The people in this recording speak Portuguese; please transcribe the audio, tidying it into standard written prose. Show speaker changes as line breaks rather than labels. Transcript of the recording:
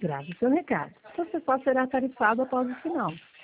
Grave seu recado. Você só será tarifado após o sinal.